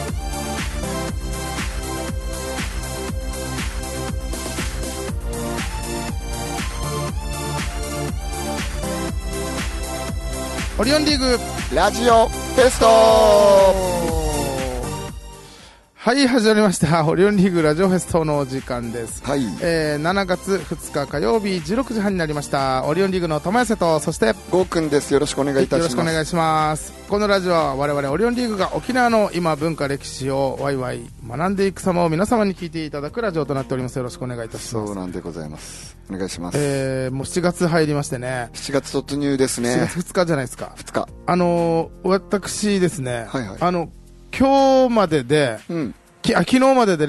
オリオンリーグラジオフェスト。 はい、始まりましたオリオンリーグラジオフェストのお時間です。 はい、 7月2日火曜日16時半になりました。オリオンリーグの玉瀬と、そしてゴーくんです。よろしくお願いいたします。 よろしくお願いします。このラジオは我々オリオンリーグが沖縄の今文化歴史をワイワイ学んでいく様を皆様に聞いていただくラジオとなっております。よろしくお願いいたします。 そうなんでございます。お願いします。 もう7月入りましてね。 7月突入ですね。 7月2日じゃないですか。 2日。 私ですね、 はいはい、 今日までで、昨日までで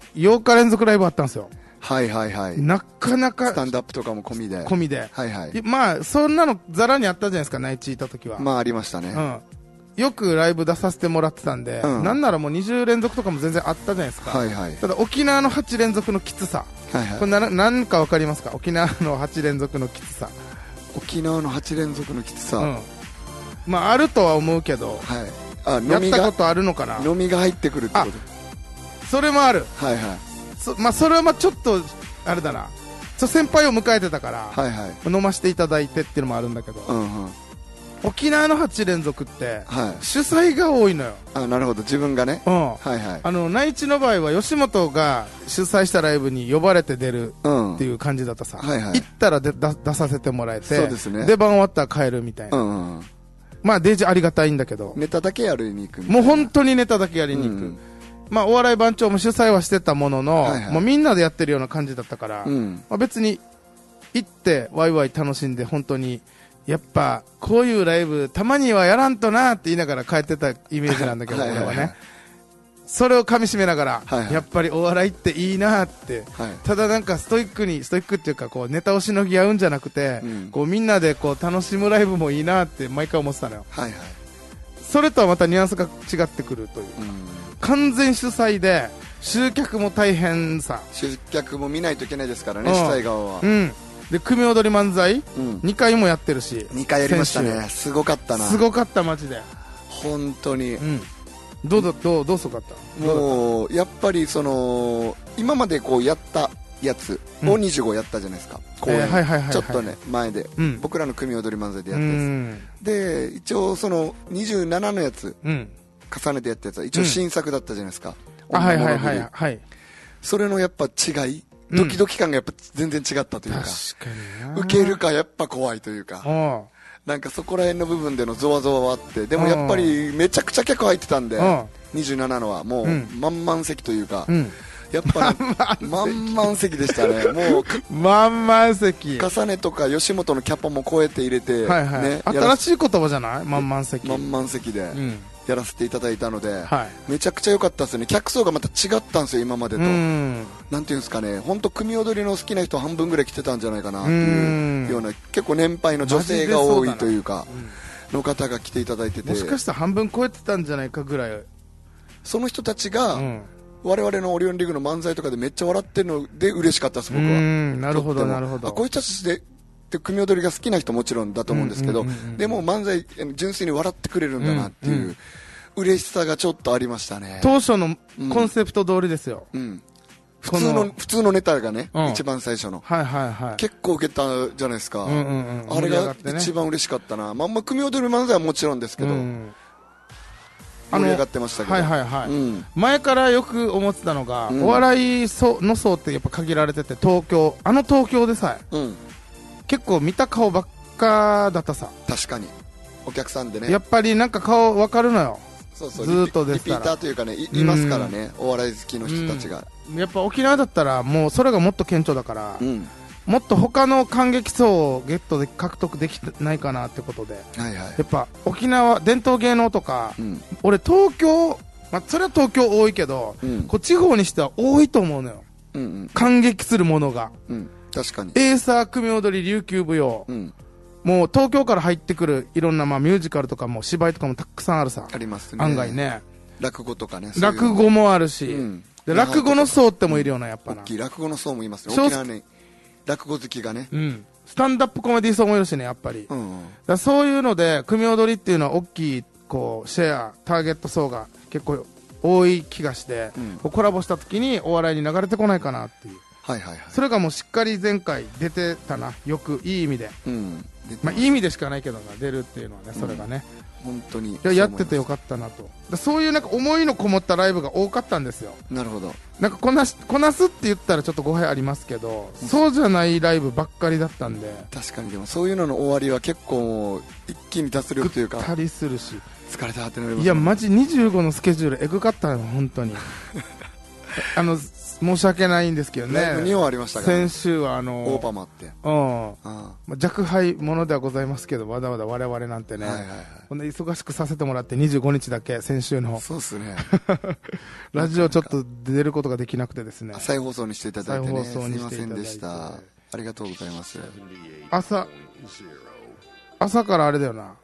8日連続ライブあったんですよ。 はいはいはい。 なかなかスタンドアップとかも込みで。はいはい。 まあそんなのザラにあったじゃないですか、内地いた時は。 まあありましたね。 よくライブ出させてもらってたんで、なんならもう20連続とかも全然あったじゃないですか。 はいはい。 ただ沖縄の8連続のきつさ。はいはい。これ何かわかりますか？沖縄の8連続のきつさ。 沖縄の8連続のきつさ。 まああるとは思うけど。 はい。 やったことあるのかな。 飲みが入ってくるってこと。 それもある。 はいはい。 まあそれはまあちょっとあれだな。先輩を迎えてたから、はいはい、飲ませていただいてっていうのもあるんだけど、沖縄の8連続って、主催が多いのよ。 なるほど、自分がね。はいはい。 内地の場合は吉本が主催したライブに呼ばれて出るっていう感じだったさ。行ったら出させてもらえて、そうですね、出番終わったら帰るみたいな。まあデージありがたいんだけど、 ネタだけやりに行くみたいな。 もう本当にネタだけやりに行く。まあ、お笑い番長も主催はしてたものの、もうみんなでやってるような感じだったから、まあ、別に行ってワイワイ楽しんで、本当にやっぱこういうライブたまにはやらんとなって言いながら帰ってたイメージなんだけど、俺はね、それをかみしめながら、やっぱりお笑いっていいなって、ただなんかストイックっていうか、こうネタをしのぎ合うんじゃなくて、こうみんなでこう楽しむライブもいいなって毎回思ってたのよ。それとはまたニュアンスが違ってくるというか、完全主催で集客も大変さ。 集客も見ないといけないですからね、主催側は。 で組踊り漫才、2回もやってるし。 2回やりましたね。すごかったな。 すごかったマジで。 本当に。 どうすごかった？ もうやっぱりその今までこうやったやつを25やったじゃないですか。公演ちょっとね前で僕らの組踊り漫才でやったやつで、一応その27のやつ。重ねてやったやつは一応新作だったじゃないですか。それのやっぱ違い、ドキドキ感がやっぱ全然違ったというか、受けるかやっぱ怖いというか、なんかそこら辺の部分でのゾワゾワはあって、でもやっぱりめちゃくちゃ客入ってたんで、27のはもう満々席というか、やっぱ満々席でしたね。もう満々席。 重ねとか吉本のキャパも超えて入れて、 新しい言葉じゃない？満々席。 満々席で。やらせていただいたので、めちゃくちゃ良かったですね。客層がまた違ったんですよ、今までと。なんていうんですかね、本当組踊りの好きな人半分ぐらい来てたんじゃないかなっていうような、結構年配の女性が多いというかの方が来ていただいてて、 もしかしたら半分超えてたんじゃないかぐらい。 その人たちが、我々のオリオンリーグの漫才とかでめっちゃ笑ってるので嬉しかったです、僕は。 なるほどなるほど。 こういう人たちで組踊りが好きな人もちろんだと思うんですけど、でも漫才純粋に笑ってくれるんだなっていう嬉しさがちょっとありましたね。 当初のコンセプト通りですよ。 普通のネタがね、一番最初の結構受けたじゃないですか。あれが一番嬉しかったな。まあ組踊り漫才はもちろんですけど、盛り上がってましたけど、 前からよく思ってたのが、お笑いの層ってやっぱ限られてて、東京でさえ結構見た顔ばっかだったさ。 確かにお客さんでね、 やっぱりなんか顔分かるのよ。 そうそう、 ずっとですからリピーターというかね、いますからね、お笑い好きの人たちが。 やっぱ沖縄だったらもうそれがもっと顕著だから、もっと他の感激層をゲットで獲得できないかなってことで、やっぱ沖縄伝統芸能とか、俺東京、それは東京多いけど、こう地方にしては多いと思うのよ、感激するものが。 確かにエーサー、組踊り、琉球舞踊、もう東京から入ってくるいろんなミュージカルとかも芝居とかもたくさんあるさ。 ありますね。 案外ね。 落語とかね。 落語もあるし、で落語の層ってもいるよな、やっぱな。 大きい落語の層もいますね。沖縄ね、落語好きがね。 スタンダップコメディ層もいるしね、やっぱり。だそういうので組踊りっていうのは大きいこうシェアターゲット層が結構多い気がして、コラボした時にお笑いに流れてこないかなっていう。 はいはいはい。 それがもうしっかり前回出てたな、よくいい意味で。まあいい意味でしかないけどな、出るっていうのはね、それがね。 本当にやっててよかったなと。そういうなんか思いのこもったライブが多かったんですよ。 なるほど。 なんかこなすって言ったらちょっと語弊ありますけど、そうじゃないライブばっかりだったんで。 確かに。でもそういうのの終わりは結構一気に脱力というか、 ぐったりするし疲れたってなりますね。 いやマジ25のスケジュールエグかったの本当に申し訳ないんですけどね。 2本ありましたから、 先週はオーパマって、 若輩者ではございますけど、まだまだ我々なんてね、こんな忙しくさせてもらって25日だけ先週のそうですねラジオちょっと出ることができなくてですね、 再放送にしていただいてね、 すいませんでした。ありがとうございます。 朝からあれだよな、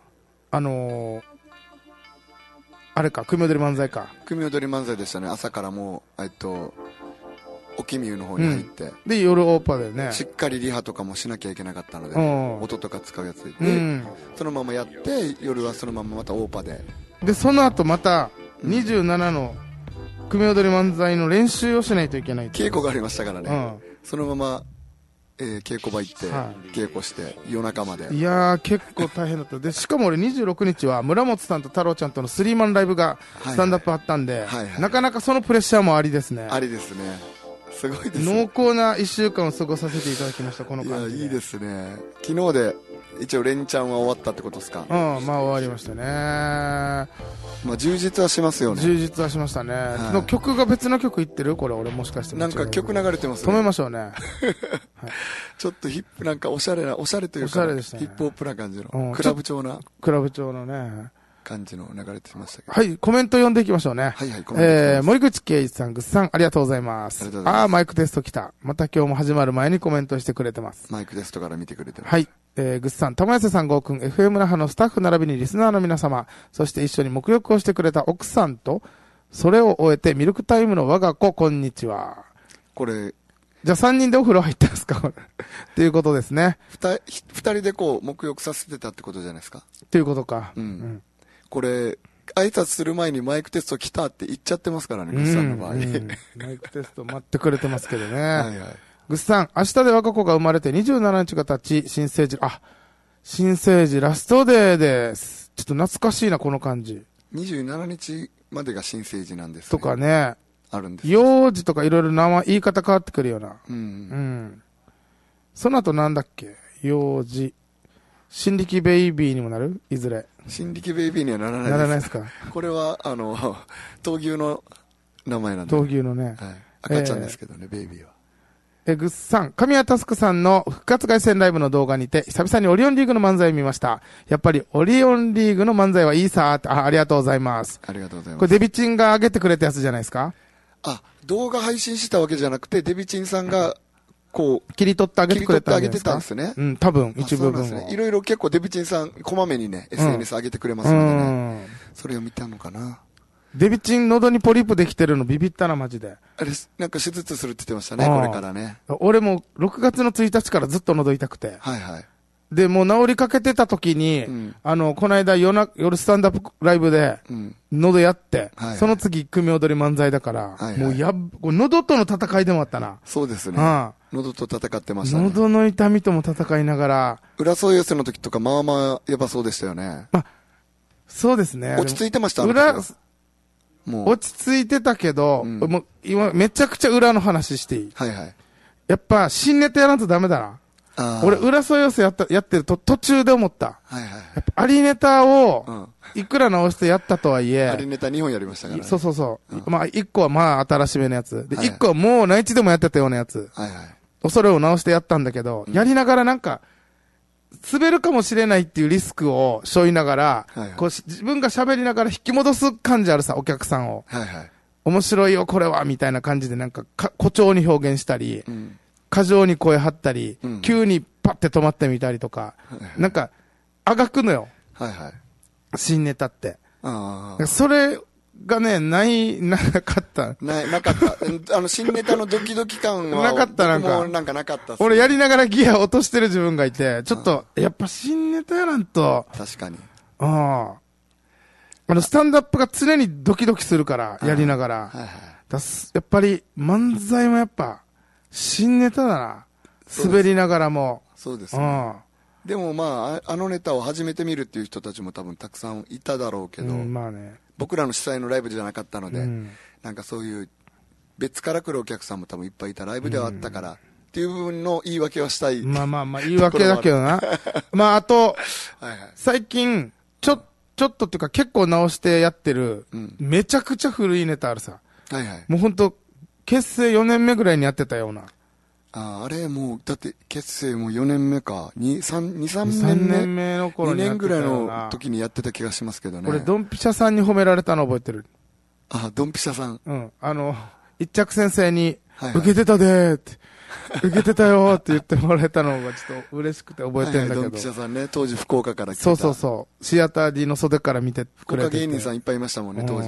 あれか、組踊り漫才か。 組踊り漫才でしたね。朝からもう沖ミューの方に入って、 で夜オーパーだよね。 しっかりリハとかもしなきゃいけなかったので、音とか使うやつで、そのままやって夜はそのまままたオーパーでその後また27の組踊り漫才の練習をしないといけない。 稽古がありましたからね、そのまま、稽古場行って、稽古して夜中まで。 いやー結構大変だったで、しかも俺26日は村本さんと太郎ちゃんとのスリーマンライブがスタンダップあったんで、なかなかそのプレッシャーもありですね。 ありですね。すごいですね。 濃厚な1週間を過ごさせていただきました。この感じで。 いやいいですね。昨日で一応連チャンは終わったってことですか。 まあ終わりましたね。 まあ充実はしますよね。 充実はしましたね。の曲が別の曲いってる？これ俺もしかしてなんか曲流れてますね。止めましょうねちょっとヒップなんかおしゃれというか、ヒップホップな感じのクラブ調のね感じの流れてましたけど。 はい、コメント読んでいきましょうね。 はいはい、コメント。 森口圭一さん、ぐっさん、ありがとうございます。マイクテスト来た。また今日も始まる前にコメントしてくれてます。 マイクテストから見てくれてます。 はい。ぐっさん、玉安さん、ごうくん、FM 那覇のスタッフ並びにリスナーの皆様、そして一緒に目力をしてくれた奥さんと、それを終えてミルクタイムの我が子、こんにちは。 これ、 じゃあ3人でお風呂入ってますかっていうことですね。 二人でこう、目力させてたってことじゃないですか。 っていうことか。 これ、挨拶する前にマイクテスト来たって言っちゃってますからね、グッさんの場合。マイクテスト待ってくれてますけどね。はいはい。グッさん、明日で我が子が生まれて27日が経ち、新生児ラストデーです。ちょっと懐かしいな、この感じ。 27日までが新生児なんです、ね。 とかね。 あるんです、 ね。幼児とかいろいろ言い方変わってくるような。その後なんだっけ？幼児。新力ベイビーにもなる？いずれ。 新力ベイビーにはならないです。 ならないですか。 これは、闘牛の名前なんで。 闘牛のね。 はい。赤ちゃんですけどね、ベイビーは。 ぐっさん、神谷佑さんの復活凱旋ライブの動画にて、久々にオリオンリーグの漫才を見ました。やっぱりオリオンリーグの漫才はいいさー。ありがとうございます。 ありがとうございます。 これデビチンが上げてくれたやつじゃないですか？ 動画配信したわけじゃなくて、デビチンさんが、こう、 切り取ってあげてくれたんですか？切り取ってあげてたんですね。 うん、多分、一部分を。いろいろ結構デビチンさん、こまめにね、SNS 上げてくれますのでね。それを見たのかな。 デビチン喉にポリープできてるのビビったな、マジで。 あれ、なんか手術するって言ってましたね、これからね。 俺も6月の1日からずっと喉痛くて。 はいはい。 で、もう治りかけてた時に、この間夜スタンダップライブで、喉やって、その次組踊り漫才だから、もう喉との戦いでもあったな。 そうですね。喉と戦ってましたね。 喉の痛みとも戦いながら。 裏そう寄せの時とか、まあまあ、やばそうでしたよね。 そうですね。 落ち着いてました？ もう落ち着いてたけど、もう今めちゃくちゃ裏の話していい？ はいはい。 やっぱ新ネタやらんとダメだな。俺、裏そう寄せやってると途中で思った。 はいはい。やっぱアリネタを、いくら直してやったとはいえ。 アリネタ2本やりましたからね。 そう。まあ、1個はまあ新しめのやつ。で、1個はもう内地でもやってたようなやつ。 はいはい。 それを直してやったんだけど、やりながらなんか、滑るかもしれないっていうリスクを背負いながら、こう自分が喋りながら引き戻す感じあるさ、お客さんを。 はいはい。 面白いよ、これは、みたいな感じでなんか誇張に表現したり、過剰に声張ったり、急にパッて止まってみたりとか、なんか、あがくのよ。 はいはい。 新ネタって。それがね、なかった。 なかった。新ネタのドキドキ感は。 なかった、なんか。 もうなんかなかったっすね。 俺やりながらギア落としてる自分がいて、ちょっと、やっぱ新ネタやらんと。 確かに。 スタンドアップが常にドキドキするから、やりながら。はいはい、やっぱり、漫才もやっぱ、新ネタだな。滑りながらも。 そうですね。でもまあ、あのネタを初めて見るっていう人たちも多分たくさんいただろうけど、まあね、僕らの主催のライブじゃなかったので、なんかそういう、別から来るお客さんも多分いっぱいいたライブではあったから、っていう部分の言い訳はしたい。 まあまあまあ、言い訳だけどな。まあ、あと、はいはい、最近、ちょっとっていうか結構直してやってる、めちゃくちゃ古いネタあるさ。はいはい。もうほんと、結成4年目ぐらいにやってたような。 あれもう、だって結成もう4年目か。3 年目の頃にやってたような。2年ぐらいの時にやってた気がしますけどね。 俺、ドンピシャさんに褒められたの覚えてる。 あ、ドンピシャさん。 うん。一着先生に、はいはい、受けてたでーって。受けてたよーって言ってもらえたのがちょっと嬉しくて覚えてるんだけど。はいはい、 ドンピシャさんね、当時福岡から来た。 そうそうそう。シアター D の袖から見てくれてて。 福岡芸人さんいっぱいいましたもんね、当時。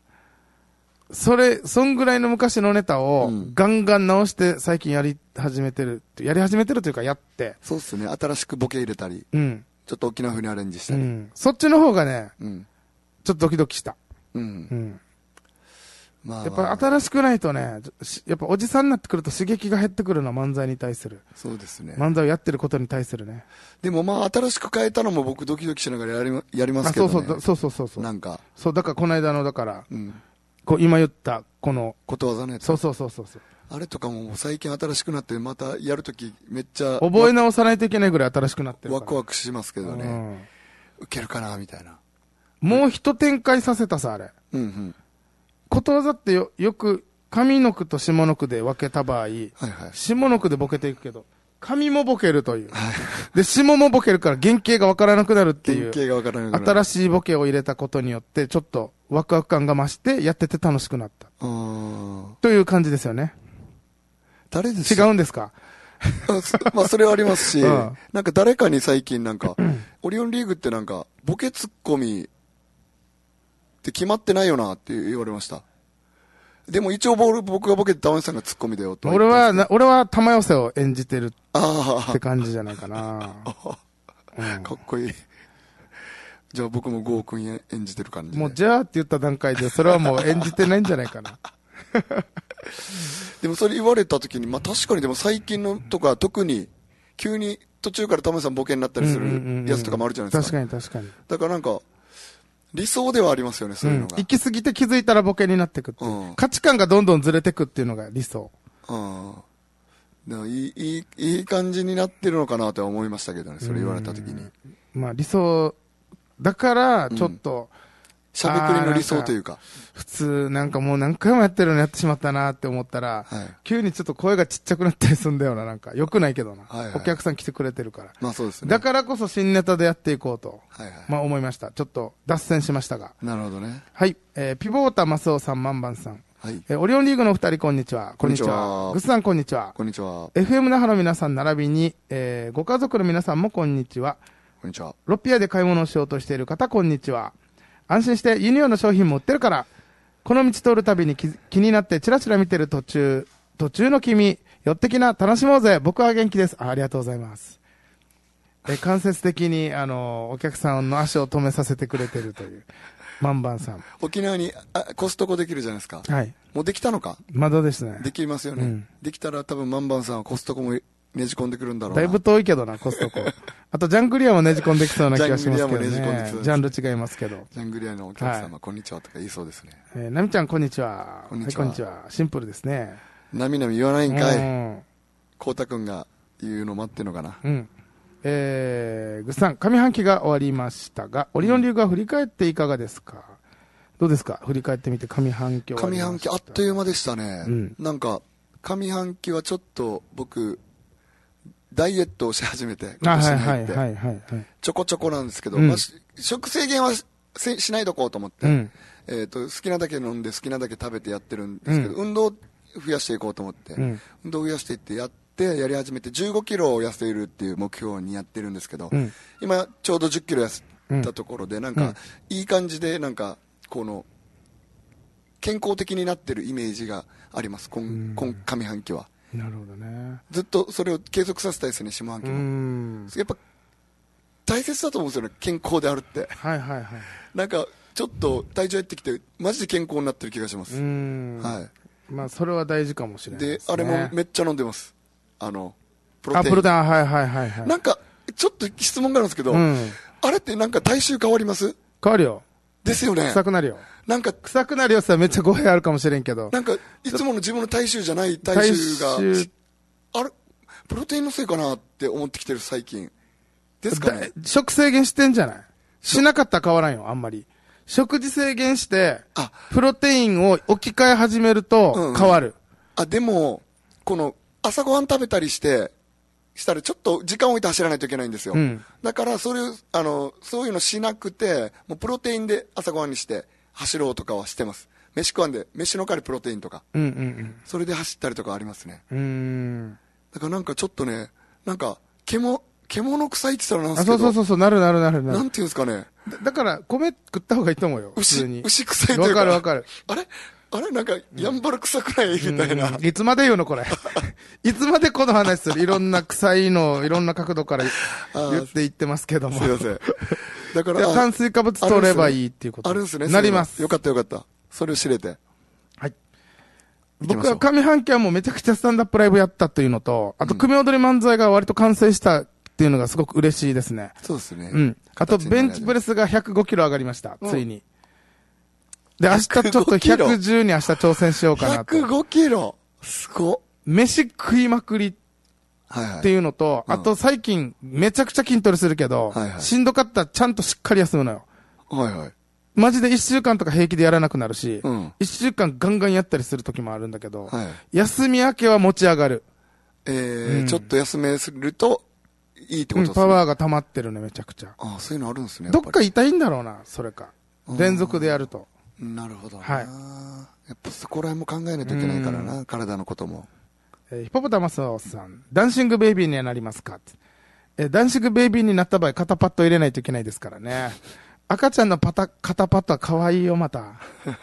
そんぐらいの昔のネタをガンガン直して最近やり始めてるというかやって。 そうっすね、新しくボケ入れたり。うん。ちょっと沖縄風にアレンジしたり。うん。 そっちの方がね、うん、ちょっとドキドキした。うん。うん。まあ、やっぱ新しくないとね、やっぱおじさんになってくると刺激が減ってくるの、漫才に対する。 そうですね。 漫才をやってることに対するね。 でもまあ新しく変えたのも僕ドキドキしながらやりますけどね。 そう。 なんか。 そう、だからこの間の、だから、うん、こう今言った、この。 ことわざのやつ。 そう。 あれとかも最近新しくなってまたやるときめっちゃ。 覚え直さないといけないぐらい新しくなってるから。 ワクワクしますけどね。うん、受けるかなみたいな。 もう一展開させたさ、あれ。うんうん。ことわざってよく上の句と下の句で分けた場合、はいはい、下の句でボケていくけど、上もボケるという。で、下もボケるから原型が分からなくなるっていう。 原型が分からなくなる。 新しいボケを入れたことによって、ちょっとワクワク感が増してやってて楽しくなった。という感じですよね。 誰ですか？違うんですか？ まあそれはありますし、なんか誰かに最近なんか、オリオンリーグってなんか、ボケツッコミ、って決まってないよなって言われました。でも一応僕がボケて玉井さんがツッコミだよと。 俺は玉寄せを演じてるって感じじゃないかな。 かっこいい。じゃあ僕もゴーくん演じてる感じで。 もうじゃあって言った段階でそれはもう演じてないんじゃないかな。 でもそれ言われた時に、まあ確かにでも最近のとか特に急に途中から玉井さんボケになったりするやつとかもあるじゃないですか。 確かに。 だからなんか、理想ではありますよね、そういうのが。 行き過ぎて気づいたらボケになってくっていう、価値観がどんどんずれてくっていうのが理想。 でもいい感じになってるのかなとは思いましたけどね、それ言われた時に。 まあ理想、だから、ちょっと、 しゃべくりの理想というか。 普通、なんかもう何回もやってるのやってしまったなって思ったら、はい、急にちょっと声がちっちゃくなったりするんだよな、なんか。良くないけどな。はいはい、お客さん来てくれてるから。 まあそうですね。 だからこそ新ネタでやっていこうと、はいはい、まあ思いました。ちょっと脱線しましたが。 なるほどね。 はい。ピボータマスオさん、マンバンさん。はい。オリオンリーグのお二人、こんにちは。こんにちは。グスさん、こんにちは。 こんにちは。 FM 那覇の皆さん、並びに、ご家族の皆さんも、こんにちは。 こんにちは。 ロピアで買い物をしようとしている方、こんにちは。安心してユニオンの商品も売ってるから、この道通るたびに気になってチラチラ見てる途中の君、寄ってきな、楽しもうぜ、僕は元気です。ありがとうございます。間接的に、お客さんの足を止めさせてくれてるという、マンバンさん。 沖縄にコストコできるじゃないですか。はい。もうできたのか？ まだですね。 できますよね。うん、できたら多分マンバンさんはコストコもねじ込んでくるんだろうな。 だいぶ遠いけどな、コストコ。あと、ジャングリアもねじ込んできそうな気がしますけどね。ジャングリアもねじ込んできそうです。ジャンル違いますけど。 ジャングリアのお客様、はい、こんにちはとか言いそうですね。 ナミちゃん、こんにちは。こんにちは。はい、こんにちは。シンプルですね。 なみなみ言わないんかい。こうたくんが言うの待ってんのかな。うん。 ぐっさん、上半期が終わりましたが、オリオンリーグは振り返っていかがですか？どうですか？振り返ってみて上半期終わりました。 上半期あっという間でしたね。うん、なんか、上半期はちょっと僕、ダイエットをし始めて、今年に入って、ちょこちょこなんですけど、まあ、食制限はしないとこうと思って、好きなだけ飲んで好きなだけ食べてやってるんですけど、運動を増やしていこうと思って、運動を増やしていってやり始めて15キロを痩せるっていう目標にやってるんですけど、今ちょうど10キロ痩せたところで、なんか、いい感じで、なんか、この、健康的になってるイメージがあります、上半期は。 なるほどね。 ずっとそれを継続させたいですね、下半期も。やっぱ大切だと思うんですよね、健康であるって。はいはいはい。なんかちょっと体重減ってきて、マジで健康になってる気がします。 はい。まあ、それは大事かもしれないですね。 で、あれもめっちゃ飲んでます。プロテイン。プロテイン、はいはいはいはい。 なんか、ちょっと質問があるんですけど、あれってなんか体臭変わります？ 変わるよ。 ですよね。 臭くなるよ。 なんか、 臭くなるよさ、めっちゃ語弊あるかもしれんけど。 なんか、いつもの自分の体臭じゃない体臭が、あれ、プロテインのせいかなって思ってきてる最近。ですかね。 食制限してんじゃない？しなかったら変わらんよ、あんまり。食事制限して、プロテインを置き換え始めると変わる。 でも、この、朝ごはん食べたりしたらちょっと時間を置いて走らないといけないんですよ。だから、そういうのしなくて、もうプロテインで朝ごはんにして走ろうとかはしてます。飯食わんで、飯の代わりプロテインとか。それで走ったりとかありますね。だからなんかちょっとね、なんか、獣臭いって言ったらなんですけど。 そう、なる。 なんていうんですかね。 だから、米食った方がいいと思うよ。 牛臭いというか。 わかる。 あれなんか、やんばる臭くないみたいな。 いつまで言うのこれ。いつまでこの話する？いろんな臭いの、いろんな角度から言っていってますけども。 すいません。だから、 炭水化物取ればいいっていうこと。 あるんですね。 なります。 よかった。それを知れて。 はい。僕は上半期はもうめちゃくちゃスタンダップライブやったというのと、あと組踊り漫才が割と完成したっていうのがすごく嬉しいですね。 そうですね。 あとベンチプレスが105キロ上がりました。ついに。で、明日ちょっと110に明日挑戦しようかなと。 105キロすごっ。 飯食いまくりっていうのと、あと最近めちゃくちゃ筋トレするけど、しんどかったらちゃんとしっかり休むのよ。マジで1週間とか平気でやらなくなるし、1週間ガンガンやったりする時もあるんだけど、休み明けは持ち上がる。 ちょっと休めするといいってことですね。 パワーが溜まってるね、めちゃくちゃ。 そういうのあるんですね。 どっか痛いんだろうな、それか。連続でやると。 なるほど。やっぱそこら辺も考えないといけないからな、体のことも。 ヒポポタマスさん、ダンシングベイビーにはなりますか？ダンシングベイビーになった場合、肩パッド入れないといけないですからね。赤ちゃんの肩パッドは可愛いよ、また。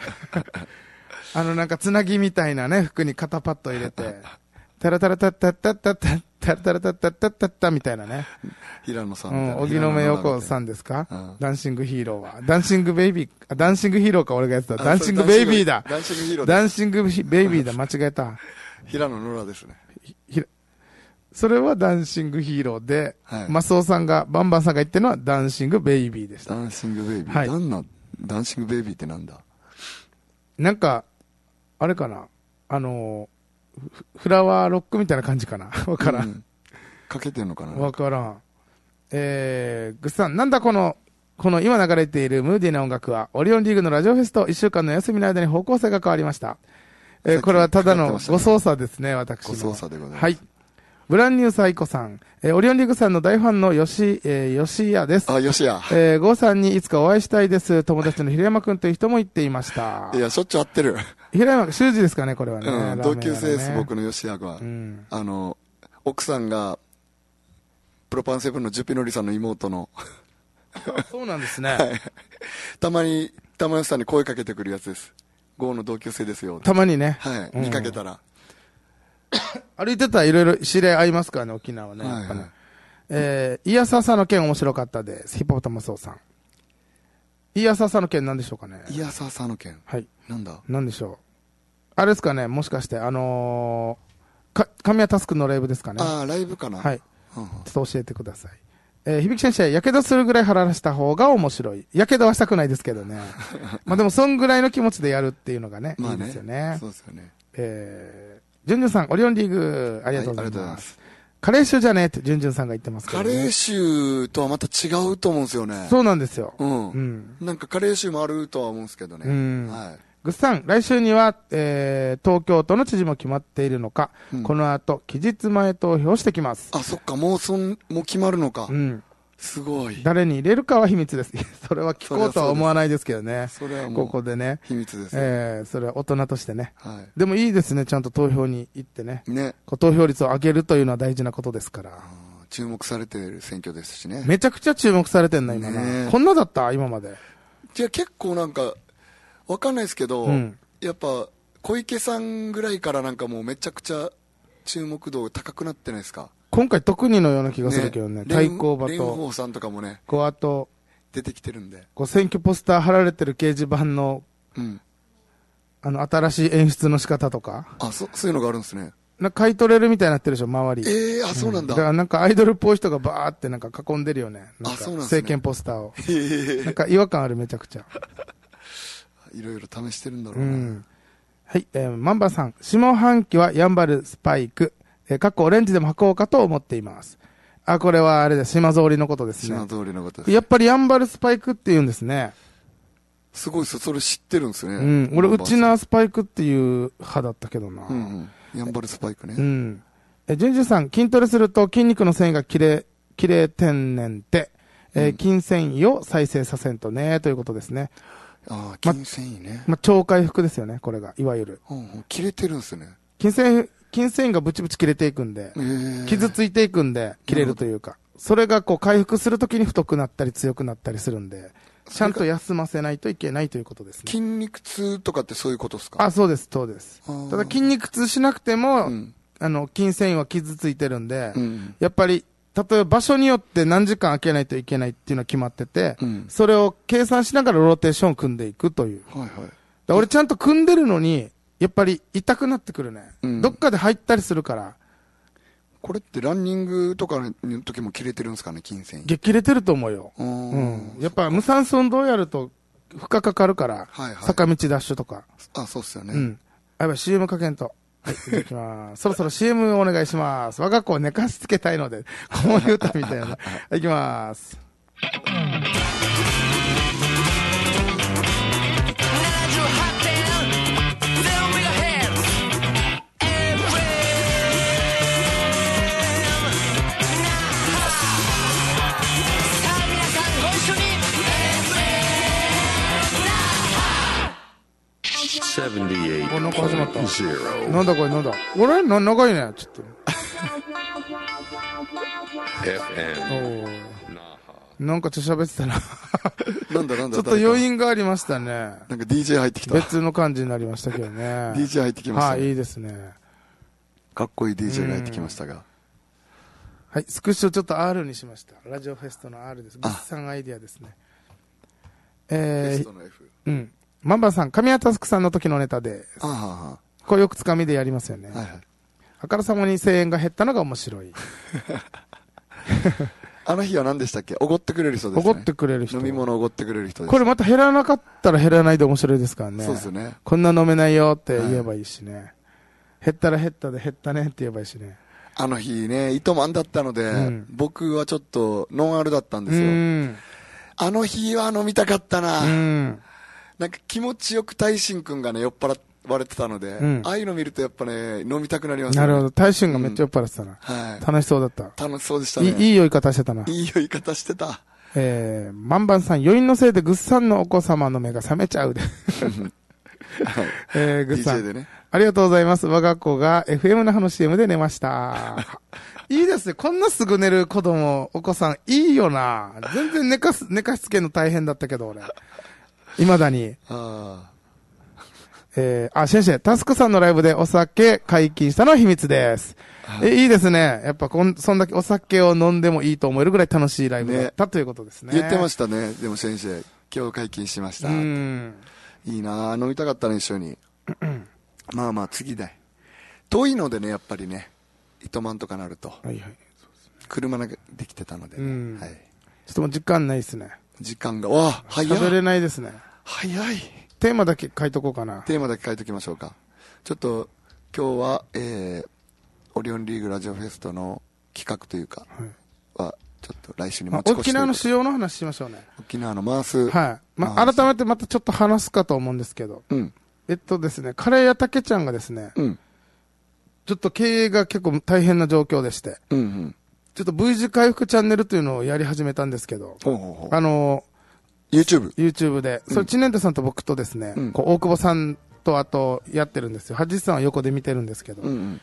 なんかつなぎみたいなね、服に肩パッド入れて、タラタラタッタッタッタッタッタラタラタッタッタッタッタみたいなね。 平野さんみたいな。 荻野目洋子さんですか？ダンシングヒーローは。ダンシングベイビー、ダンシングヒーローか俺がやってた。ダンシングベイビーだ。 ダンシングヒーロー。 ダンシングベイビーだ。間違えた。 平野ノラですね。 それはダンシングヒーローで、マスオさんが、バンバンさんが言ってるのはダンシングベイビーでした。 ダンシングベイビー。ダンシングベイビーってなんだ？ なんか、あれかな。フラワーロックみたいな感じかな。わからん。 かけてんのかな？ わからん。グッさん、なんだこの今流れているムーディーな音楽は、オリオンリーグのラジオフェスと1週間の休みの間に方向性が変わりました。これはただのご操作ですね、私の。 ご操作でございます。 はい。ブランニューサイコさん、オリオンリーグさんの大ファンの吉谷です。 吉谷。 郷さんにいつかお会いしたいです。友達の平山くんという人も言っていました。 いや、しょっちゅう会ってる。 平山、修二ですかね、これはね。 同級生です、僕の吉谷は。奥さんが、プロパンセブンのジュピノリさんの妹の。 そうなんですね。 たまにさんに声かけてくるやつです。郷の同級生ですよ。 たまにね。 見かけたら。 歩いてたらいろいろ知り合いますからね、沖縄ね。イヤササの件面白かったです。ヒポポタマスオさん。イヤササの件なんでしょうかね。 イヤササの件。 はい。 なんでしょう。あれですかね、もしかして、神谷タスクのライブですかね。 ライブかな。 はい。ちょっと教えてください。響先生、やけどするぐらい腹らした方が面白い。やけどはしたくないですけどね。まあでも、そんぐらいの気持ちでやるっていうのがね、いいですよね。 そうですよね。 ジュンジュンさん、オリオンリーグ、ありがとうございます。カレー臭じゃねえって、ジュンジュンさんが言ってますけど、ね。 カレー臭とはまた違うと思うんですよね。 そうなんですよ。 なんかカレー臭もあるとは思うんですけどね。グッさん、来週には、東京都の知事も決まっているのか、この後、期日前投票してきます。 そっか、もう決まるのか。すごい。 誰に入れるかは秘密です。それは聞こうとは思わないですけどね。 それはもうここでね。 秘密です。 それは大人としてね。でもいいですね、ちゃんと投票に行ってね。投票率を上げるというのは大事なことですから。 注目されている選挙ですしね。 めちゃくちゃ注目されてんな、今な。こんなだった今まで。 じゃあ結構なんか、わかんないですけど、やっぱ、小池さんぐらいからなんかもうめちゃくちゃ注目度高くなってないですか？ 今回特にのような気がするけどね。対抗馬と。 蓮舫さんとかもね。 あと、 出てきてるんで。 こう選挙ポスター貼られてる掲示板の、新しい演出の仕方とか。 そういうのがあるんですね。 買い取れるみたいになってるでしょ、周り。 そうなんだ。 だからなんかアイドルっぽい人がバーってなんか囲んでるよね。なんか政権ポスターを。なんか違和感ある、めちゃくちゃ。 いろいろ試してるんだろうな。 はい、マンバさん。下半期はヤンバルスパイク。オレンジでも履こうかと思っています。これはあれです。島通りのことですね。 島通りのことです。 やっぱりヤンバルスパイクって言うんですね。 すごいっす。それ知ってるんですね。 俺、ウチナースパイクっていう派だったけどな。 ヤンバルスパイクね。 ジュンジュさん、筋トレすると筋肉の繊維が切れてんねんて。筋繊維を再生させんとね、ということですね。 筋繊維ね。 超回復ですよね、これが、いわゆる。 切れてるんですね。 筋繊維がブチブチ切れていくんで、傷ついていくんで、切れるというか。それがこう回復するときに太くなったり強くなったりするんで、ちゃんと休ませないといけないということですね。 筋肉痛とかってそういうことですか？ そうです、そうです。ただ筋肉痛しなくても、筋繊維は傷ついてるんで、やっぱり、例えば場所によって何時間空けないといけないっていうのは決まってて、それを計算しながらローテーションを組んでいくという。俺ちゃんと組んでるのに、やっぱり痛くなってくるね。どっかで入ったりするから。 これってランニングとかの時も切れてるんですかね、筋繊維。 切れてると思うよ。やっぱ無酸素運動やると負荷かかるから、坂道ダッシュとか。 そうっすよね。 やっぱ CM かけんと。はい、いただきます。そろそろ CM お願いします。我が子を寝かしつけたいので、子守歌みたいな。いきます。なんか始まった。なんだこれ、なんだ。俺長いね、ちょっと。なんかちょっと喋ってたな。 なんだ。 ちょっと余韻がありましたね。 なんか DJ 入ってきた。 別の感じになりましたけどね。 DJ 入ってきました。 いいですね。 かっこいい DJ が入ってきましたが。 はい、スクショちょっと R にしました。ラジオフェストの R です。物産アイディアですね。 フェストの F。 マンバさん、神谷タスクさんの時のネタです。これよくつかみでやりますよね。あからさまに声援が減ったのが面白い。 あの日は何でしたっけ？おごってくれる人ですね。 おごってくれる人。 飲み物おごってくれる人です。 これまた減らなかったら減らないで面白いですからね。 そうですね。 こんな飲めないよって言えばいいしね。減ったら減ったで減ったねって言えばいいしね。 あの日ね、糸満だったので、僕はちょっとノンアルだったんですよ。あの日は飲みたかったな。なんか気持ちよく大進くんがね、酔っ払われてたので、ああいうの見るとやっぱね、飲みたくなりますね。 なるほど。大進がめっちゃ酔っ払ってたな。楽しそうだった。 楽しそうでしたね。 いい酔い方してたな。 いい酔い方してた。 マンバンさん、余韻のせいでぐっさんのお子様の目が覚めちゃうで。ぐっさん。ありがとうございます。我が子が FM 那覇の CM で寝ました。いいですね。こんなすぐ寝る子供、お子さん、いいよな。全然寝かしつけるの大変だったけど、俺。未だに。先生、タスクさんのライブでお酒解禁したのは秘密です。いいですね。やっぱそんだけお酒を飲んでもいいと思えるぐらい楽しいライブだったということですね。 言ってましたね。でも先生、今日解禁しました。いいなぁ。飲みたかったね、一緒に。まあまあ、次だよ。遠いのでね、やっぱりね。糸満とかなると。車ができてたのでね。 ちょっともう時間ないですね。 時間が、早い。 喋れないですね。 早い。 テーマだけ書いとこうかな。 テーマだけ書いときましょうか。ちょっと、今日は、オリオンリーグラジオフェストの企画というか、は、ちょっと来週に持ち越して。 沖縄の仕様の話しましょうね。 沖縄のマース。 改めてまたちょっと話すかと思うんですけど。ですね、カレー屋たけちゃんがですね、ちょっと経営が結構大変な状況でして、ちょっと V 字回復チャンネルというのをやり始めたんですけど、YouTube で、それ知念太さんと僕とですね、大久保さんとあとやってるんですよ。はじさんは横で見てるんですけど、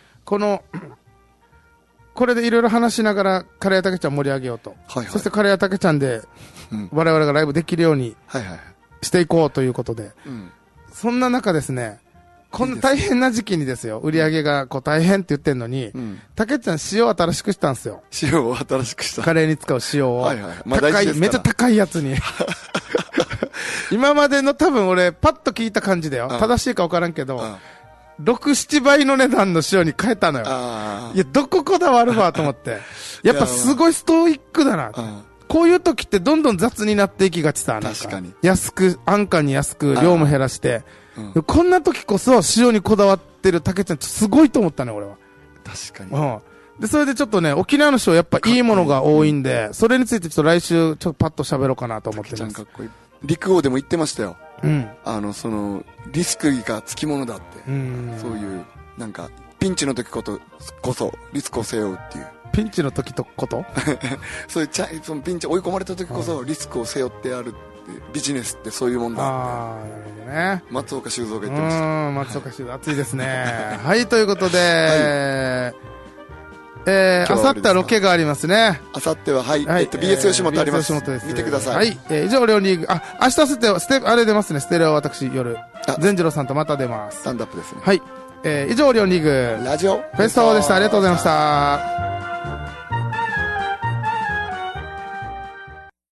これでいろいろ話しながらカレー屋たけちゃん盛り上げようと。そしてカレー屋たけちゃんで我々がライブできるようにしていこうということで、そんな中ですね、 こんな大変な時期にですよ、売り上げがこう大変って言ってんのに、たけちゃん塩を新しくしたんですよ。 塩を新しくした。 カレーに使う塩を。 はいはい。 まあ、高い、めっちゃ高いやつに。今までの多分俺、パッと聞いた感じだよ。正しいか分からんけど、6、7倍の値段の塩に変えたのよ。いや、どここだわるわと思って。やっぱすごいストイックだな。こういう時ってどんどん雑になっていきがちさ。 確かに。 安く、安価に安く、量も減らして。こんな時こそ塩にこだわってるたけちゃんすごいと思ったね、俺は。 確かに。 で、それでちょっとね、沖縄の塩やっぱいいものが多いんで、それについてちょっと来週ちょっとパッと喋ろうかなと思ってます。 かっこいい。陸王でも言ってましたよ。 うん。 リスクがつきものだって。そういう、なんか、ピンチの時こそ、リスクを背負うっていう。 ピンチの時ことそういうそのピンチ追い込まれた時こそリスクを背負ってやるってビジネスってそういうもんだって。 ああ、なるほどね。 松岡修造が言ってました。 松岡修造、熱いですね。はい、ということで、あさってはロケがありますね。 あさっては、はい、BS 吉本あります。見てください。 はい、以上、両リーグ、明日あれ出ますね、ステレオ私、夜。善次郎さんとまた出ます。 スタンダップですね。 はい。以上、両リーグ、 ラジオ、 フェストでした。ありがとうございました。